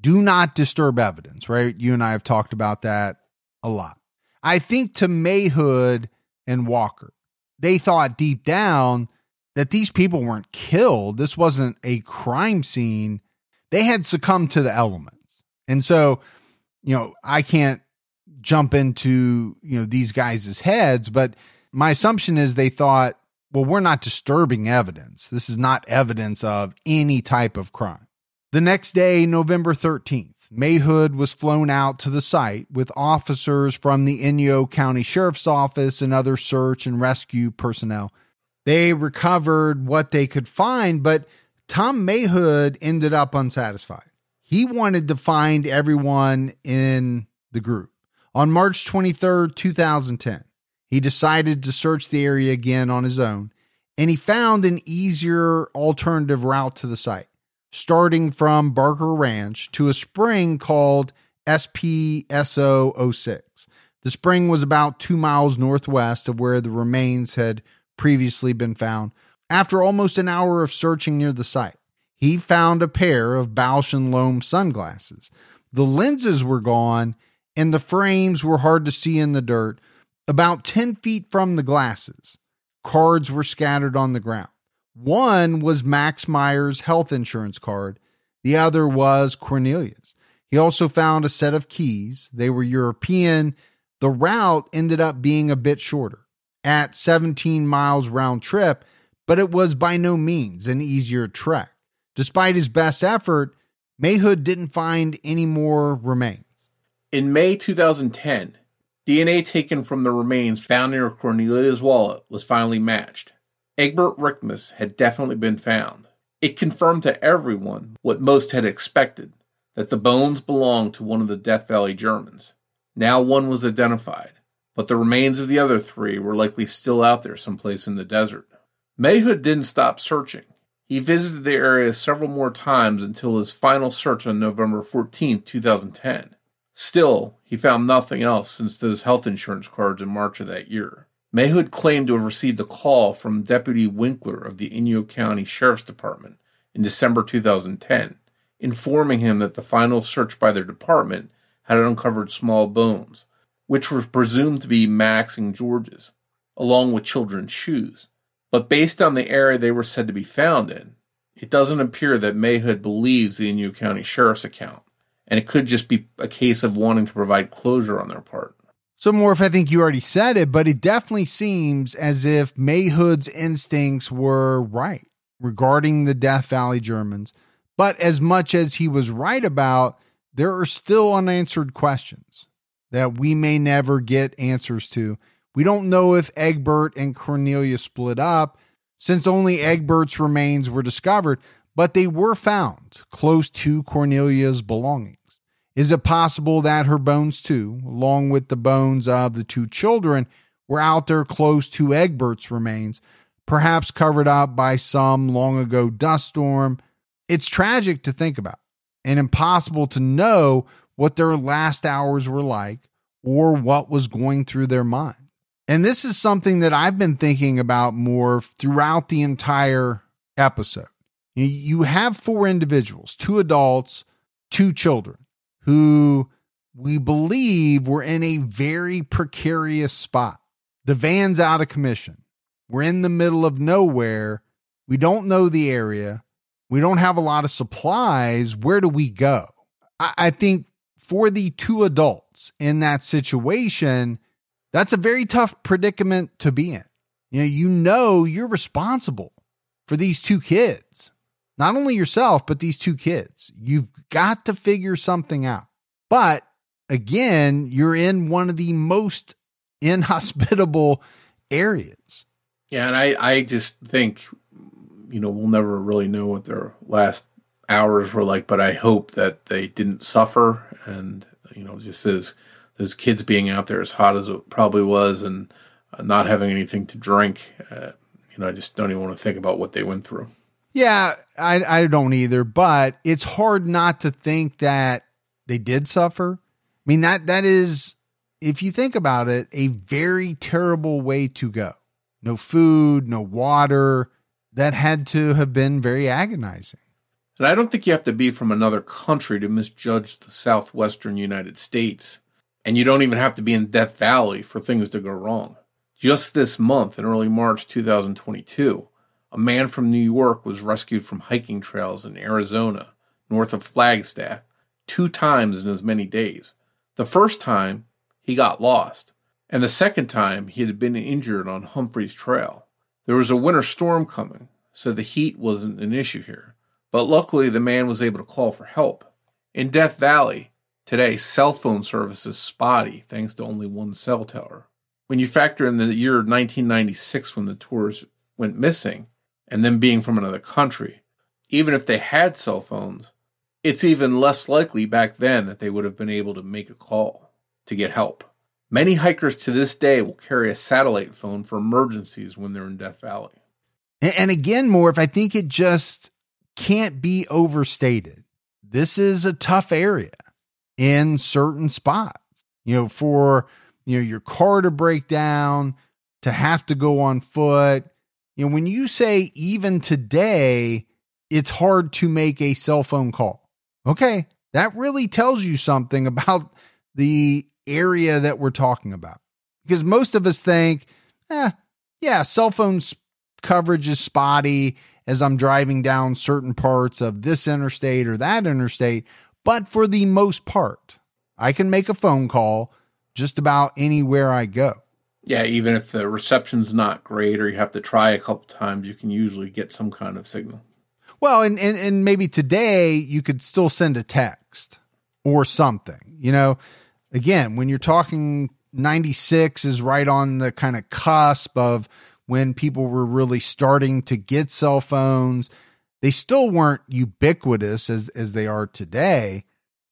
B: do not disturb evidence, right? You and I have talked about that a lot. I think to Mayhood and Walker, they thought deep down that these people weren't killed. This wasn't a crime scene. They had succumbed to the elements. And so, you know, I can't jump into, you know, these guys' heads, but my assumption is they thought, well, we're not disturbing evidence. This is not evidence of any type of crime. The next day, November thirteenth, Mayhood was flown out to the site with officers from the Inyo County Sheriff's Office and other search and rescue personnel. They recovered what they could find, but Tom Mayhood ended up unsatisfied. He wanted to find everyone in the group. On March twenty-third, two thousand ten, he decided to search the area again on his own, and he found an easier alternative route to the site, starting from Barker Ranch to a spring called S P S O oh six. The spring was about two miles northwest of where the remains had previously been found. After almost an hour of searching near the site, he found a pair of Bausch and Lomb sunglasses. The lenses were gone, and the frames were hard to see in the dirt. About ten feet from the glasses, cards were scattered on the ground. One was Max Meyer's health insurance card. The other was Cornelia's. He also found a set of keys. They were European. The route ended up being a bit shorter, at seventeen miles round trip, but it was by no means an easier trek. Despite his best effort, Mayhood didn't find any more remains.
C: In May two thousand ten, D N A taken from the remains found near Cornelia's wallet was finally matched. Egbert Rickmus had definitely been found. It confirmed to everyone what most had expected, that the bones belonged to one of the Death Valley Germans. Now one was identified, but the remains of the other three were likely still out there someplace in the desert. Mayhood didn't stop searching. He visited the area several more times until his final search on November fourteenth, two thousand ten. Still, he found nothing else since those health insurance cards in March of that year. Mayhood claimed to have received a call from Deputy Winkler of the Inyo County Sheriff's Department in December two thousand ten, informing him that the final search by their department had uncovered small bones, which were presumed to be Max and George's, along with children's shoes. But based on the area they were said to be found in, it doesn't appear that Mayhood believes the Inyo County Sheriff's account, and it could just be a case of wanting to provide closure on their part.
B: So, Morph, I think you already said it, but it definitely seems as if Mayhood's instincts were right regarding the Death Valley Germans. But as much as he was right about, there are still unanswered questions that we may never get answers to. We don't know if Egbert and Cornelia split up, since only Egbert's remains were discovered, but they were found close to Cornelia's belongings. Is it possible that her bones too, along with the bones of the two children, were out there close to Egbert's remains, perhaps covered up by some long ago dust storm? It's tragic to think about and impossible to know what their last hours were like or what was going through their mind. And this is something that I've been thinking about more throughout the entire episode. You have four individuals, two adults, two children, who we believe were in a very precarious spot. The van's out of commission. We're in the middle of nowhere. We don't know the area. We don't have a lot of supplies. Where do we go? I, I think for the two adults in that situation, that's a very tough predicament to be in. You know, you know you're responsible for these two kids. Not only yourself, but these two kids. You've got to figure something out. But again, you're in one of the most inhospitable areas.
C: Yeah, and I, I just think, you know, we'll never really know what their last hours were like, but I hope that they didn't suffer. And, you know, just as those kids being out there as hot as it probably was and uh, not having anything to drink, uh, you know, I just don't even want to think about what they went through.
B: Yeah, I, I don't either, but it's hard not to think that they did suffer. I mean, that that is, if you think about it, a very terrible way to go. No food, no water. That had to have been very agonizing.
C: And I don't think you have to be from another country to misjudge the southwestern United States. And you don't even have to be in Death Valley for things to go wrong. Just this month, in early March two thousand twenty-two, a man from New York was rescued from hiking trails in Arizona, north of Flagstaff, two times in as many days. The first time, he got lost. And the second time, he had been injured on Humphreys Trail. There was a winter storm coming, so the heat wasn't an issue here. But luckily, the man was able to call for help. In Death Valley, today, cell phone service is spotty thanks to only one cell tower. When you factor in the year nineteen ninety-six when the tours went missing, and them being from another country, even if they had cell phones, it's even less likely back then that they would have been able to make a call to get help. Many hikers to this day will carry a satellite phone for emergencies when they're in Death Valley.
B: And again, Morph, I think it just can't be overstated. This is a tough area in certain spots. You know, for you know your car to break down, to have to go on foot. You know, when you say even today, it's hard to make a cell phone call. Okay, that really tells you something about the area that we're talking about. Because most of us think, eh, yeah, cell phone coverage is spotty as I'm driving down certain parts of this interstate or that interstate. But for the most part, I can make a phone call just about anywhere I go.
C: Yeah, even if the reception's not great or you have to try a couple times, you can usually get some kind of signal.
B: Well, and, and, and maybe today you could still send a text or something. You know, again, when you're talking ninety-six is right on the kind of cusp of when people were really starting to get cell phones. They still weren't ubiquitous as, as they are today.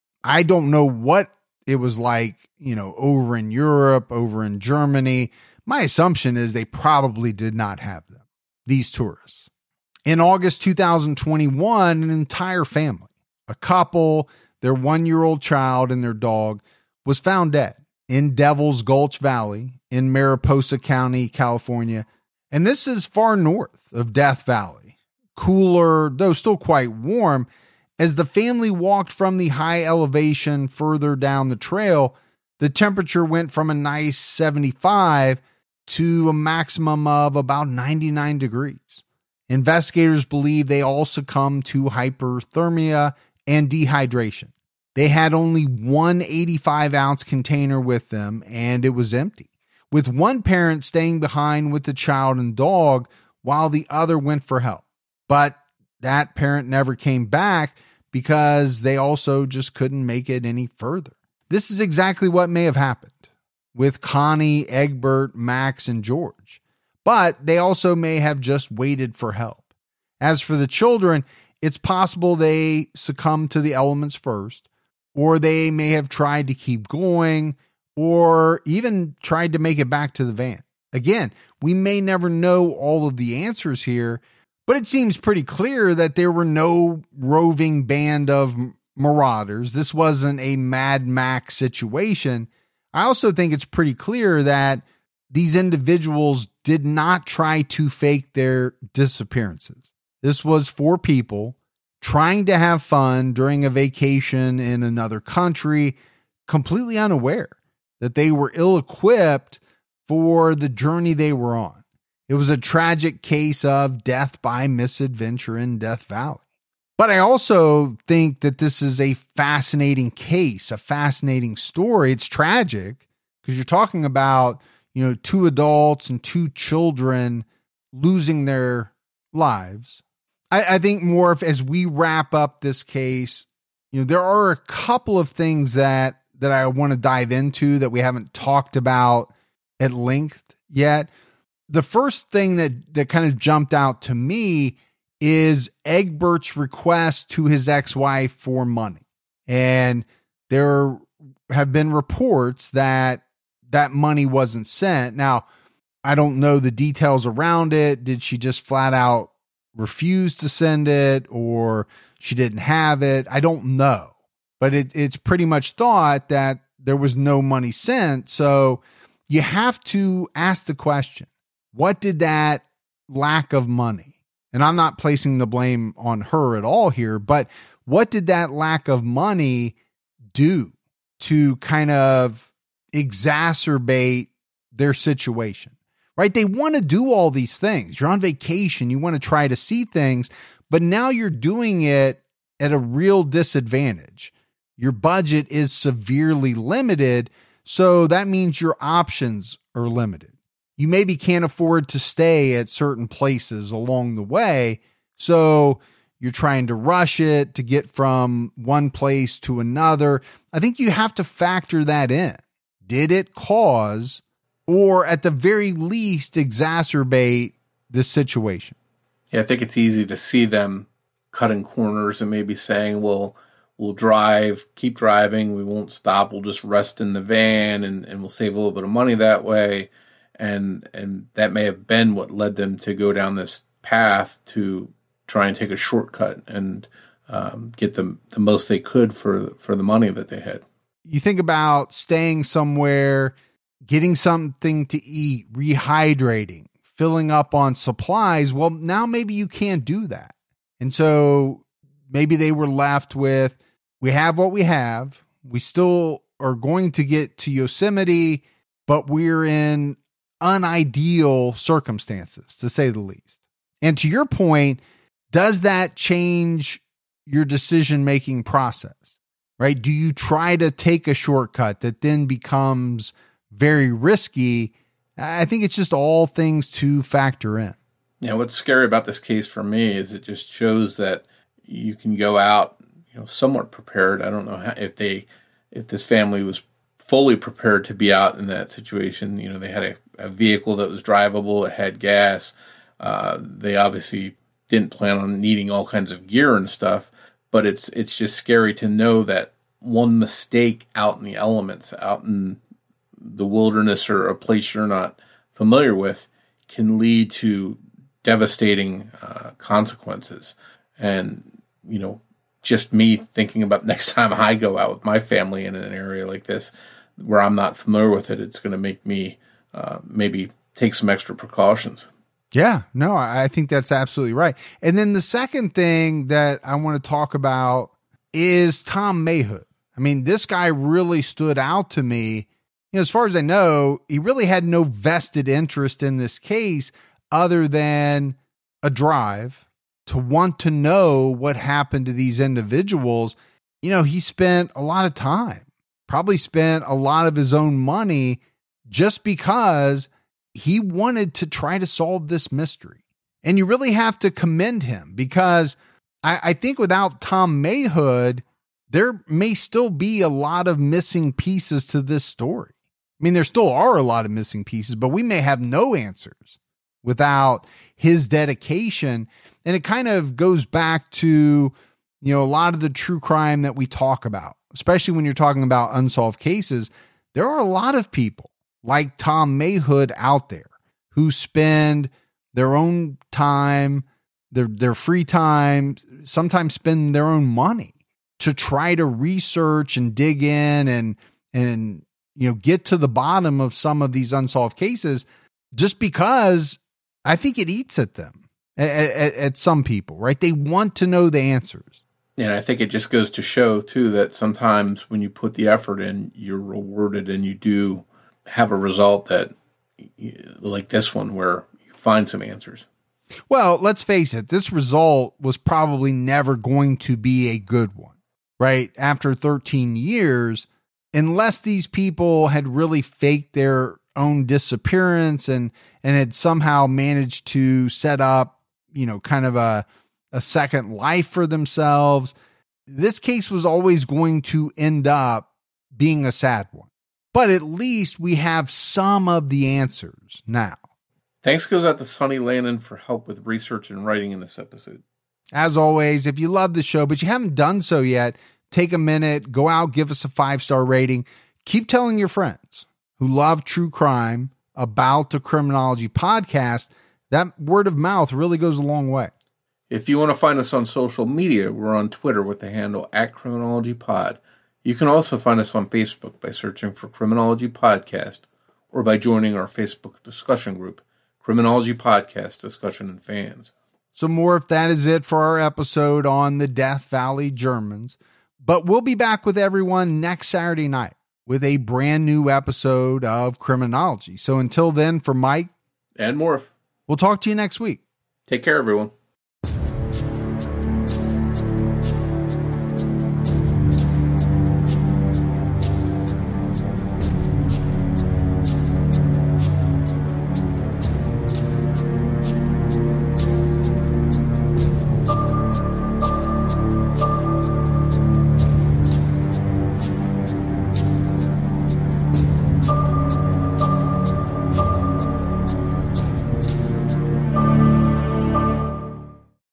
B: I don't know what it was like, you know, over in Europe, over in Germany. My assumption is they probably did not have them, these tourists. In August two thousand twenty-one, an entire family, a couple, their one-year-old child and their dog, was found dead in Devil's Gulch Valley in Mariposa County, California. And this is far north of Death Valley, cooler, though still quite warm. As the family walked from the high elevation further down the trail, the temperature went from a nice seventy-five to a maximum of about ninety-nine degrees. Investigators believe they all succumbed to hyperthermia and dehydration. They had only one eighty-five ounce container with them, and it was empty, with one parent staying behind with the child and dog while the other went for help. But that parent never came back because they also just couldn't make it any further. This is exactly what may have happened with Connie, Egbert, Max, and George. But they also may have just waited for help. As for the children, it's possible they succumbed to the elements first, or they may have tried to keep going, or even tried to make it back to the van. Again, we may never know all of the answers here, but it seems pretty clear that there were no roving band of marauders. This wasn't a Mad Max situation. I also think it's pretty clear that these individuals did not try to fake their disappearances. This was four people trying to have fun during a vacation in another country, completely unaware that they were ill-equipped for the journey they were on. It was a tragic case of death by misadventure in Death Valley. But I also think that this is a fascinating case, a fascinating story. It's tragic because you're talking about, you know, two adults and two children losing their lives. I, I think more of, as we wrap up this case, you know, there are a couple of things that, that I want to dive into that we haven't talked about at length yet. The first thing that, that kind of jumped out to me is Egbert's request to his ex-wife for money. And there have been reports that that money wasn't sent. Now, I don't know the details around it. Did she just flat out refuse to send it, or she didn't have it? I don't know. But it, it's pretty much thought that there was no money sent. So you have to ask the question, what did that lack of money And I'm not placing the blame on her at all here, but what did that lack of money do to kind of exacerbate their situation, right? They want to do all these things. You're on vacation. You want to try to see things, but now you're doing it at a real disadvantage. Your budget is severely limited. So that means your options are limited. You maybe can't afford to stay at certain places along the way. So you're trying to rush it to get from one place to another. I think you have to factor that in. Did it cause, or at the very least, exacerbate this situation?
C: Yeah, I think it's easy to see them cutting corners and maybe saying, well, we'll drive, keep driving. We won't stop. We'll just rest in the van and, and we'll save a little bit of money that way. And and that may have been what led them to go down this path to try and take a shortcut and um, get the, the most they could for, for the money that they had.
B: You think about staying somewhere, getting something to eat, rehydrating, filling up on supplies. Well, now maybe you can't do that. And so maybe they were left with, we have what we have. We still are going to get to Yosemite, but we're in unideal circumstances, to say the least. And to your point, does that change your decision-making process, right? Do you try to take a shortcut that then becomes very risky? I think it's just all things to factor in.
C: Yeah, what's scary about this case for me is it just shows that you can go out, you know, somewhat prepared. I don't know how, if they, if this family was fully prepared to be out in that situation. You know, they had a, a vehicle that was drivable. It had gas. Uh, they obviously didn't plan on needing all kinds of gear and stuff, but it's, it's just scary to know that one mistake out in the elements, out in the wilderness or a place you're not familiar with, can lead to devastating uh, consequences. And, you know, just me thinking about next time I go out with my family in an area like this where I'm not familiar with it, it's going to make me uh, maybe take some extra precautions.
B: Yeah, no, I think that's absolutely right. And then the second thing that I want to talk about is Tom Mayhood. I mean, this guy really stood out to me. You know, as far as I know, he really had no vested interest in this case other than a drive to want to know what happened to these individuals. You know, he spent a lot of time, probably spent a lot of his own money just because he wanted to try to solve this mystery. And you really have to commend him because I, I think without Tom Mayhood, there may still be a lot of missing pieces to this story. I mean, there still are a lot of missing pieces, but we may have no answers without his dedication. And it kind of goes back to, you know, a lot of the true crime that we talk about, especially when you're talking about unsolved cases. There are a lot of people like Tom Mayhood out there who spend their own time, their, their free time, sometimes spend their own money to try to research and dig in and, and, you know, get to the bottom of some of these unsolved cases, just because I think it eats at them, at, at, at some people, right? They want to know the answers.
C: And I think it just goes to show too, that sometimes when you put the effort in, you're rewarded and you do have a result that, like this one, where you find some answers.
B: Well, let's face it, this result was probably never going to be a good one, right? After thirteen years, unless these people had really faked their own disappearance and, and had somehow managed to set up, you know, kind of a, a second life for themselves, this case was always going to end up being a sad one. But at least we have some of the answers now.
C: Thanks goes out to Sonny Lannon for help with research and writing in this episode.
B: As always, if you love the show, but you haven't done so yet, take a minute, go out, give us a five-star rating. Keep telling your friends who love true crime about the Criminology Podcast. That word of mouth really goes a long way.
C: If you want to find us on social media, we're on Twitter with the handle at Criminology Pod. You can also find us on Facebook by searching for Criminology Podcast or by joining our Facebook discussion group, Criminology Podcast Discussion and Fans.
B: So more if that is it for our episode on the Death Valley Germans. But we'll be back with everyone next Saturday night with a brand new episode of Criminology. So until then, for Mike
C: and Morph,
B: we'll talk to you next week.
C: Take care, everyone.